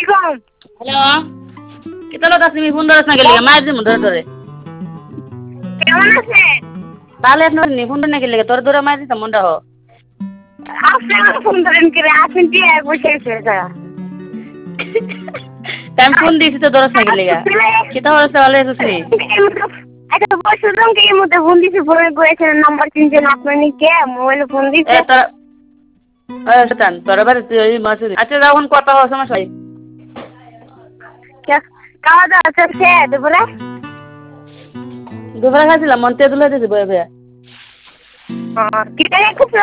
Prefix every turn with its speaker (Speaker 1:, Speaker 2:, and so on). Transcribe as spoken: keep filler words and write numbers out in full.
Speaker 1: আলাইকুম।
Speaker 2: হ্যালো কিতা লোক তুমি ফোন ধরছ না গেলে মায়ের দিমু ধরে ধরে
Speaker 1: কেমন আছেন?
Speaker 2: তাহলে আপনার নি ফোন না গেলে তোর ধরে মায়ের দিতাম মনটা হো
Speaker 1: আপনি আমার ফোন ধরেন করে আসেন কি বসে আছে
Speaker 2: আমি ফোন দিয়েছি তো ধরছ না গেলে কিতা হচ্ছে ভালো আছিস নি
Speaker 1: আচ্ছা বসুন কি এর মধ্যে ফোন দিছি ফোনে করেছেন নাম্বার চিনছেন আপনার নি কে মোবাইলে ফোন
Speaker 2: এ
Speaker 1: দিছে
Speaker 2: তোর শতান তোর বাড়ি তুই মাসুরি আচ্ছা যখন কথা হওয়ার সমস্যা হয়
Speaker 1: খাওয়া দাওয়া চলছে দুপুরে
Speaker 2: দুপুরে খাইছিলাম মন তেঁতুল হয়ে দিয়েছে বয়ে বয়ে
Speaker 1: কি খুব